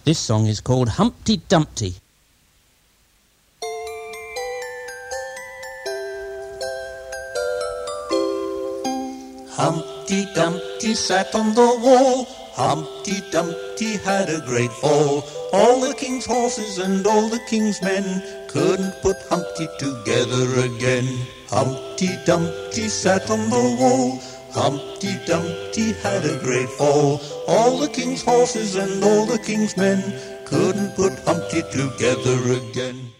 This song is called Humpty Dumpty. Humpty Dumpty sat on the wall. Humpty Dumpty had a great fall. All the king's horses and all the king's men couldn't put Humpty together again. Humpty Dumpty sat on the wall. Humpty Dumpty had a great fall. All the king's horses and all the king's men couldn't put Humpty together again.